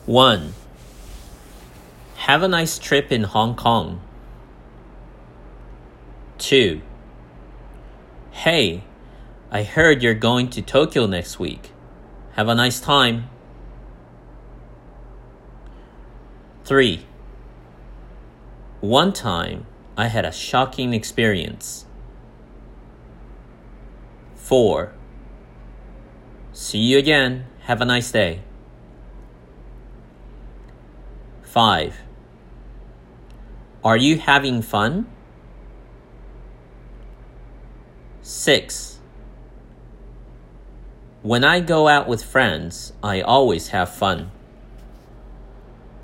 1. Have a nice trip in Hong Kong. 2. Hey, I heard you're going to Tokyo next week. Have a nice time. 3. One time, I had a shocking experience. 4. See you again. Have a nice day. 5. Are you having fun? 6. When I go out with friends, I always have fun.